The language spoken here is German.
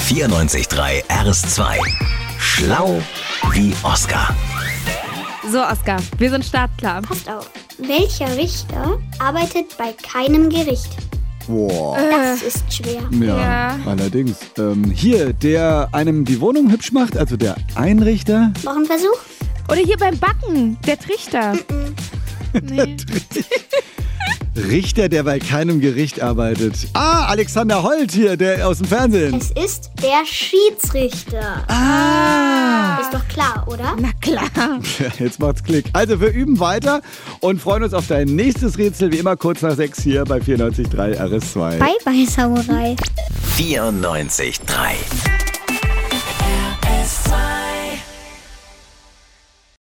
94.3 RS2. Schlau wie Oscar. So, Oscar, wir sind startklar. Passt auf. Welcher Richter arbeitet bei keinem Gericht? Boah. Das ist schwer. Ja, Ja. allerdings. Hier, der einem die Wohnung hübsch macht, also der Einrichter. Noch ein Versuch? Oder hier beim Backen, der Trichter. Nee. Richter, der bei keinem Gericht arbeitet. Ah, Alexander Holt hier, der aus dem Fernsehen. Es ist der Schiedsrichter. Ah. Ist doch klar, oder? Na klar. Ja, jetzt macht's Klick. Also, wir üben weiter und freuen uns auf dein nächstes Rätsel, wie immer kurz nach 6 hier bei 94.3 RS2. Bye, bye, Samurai. 94.3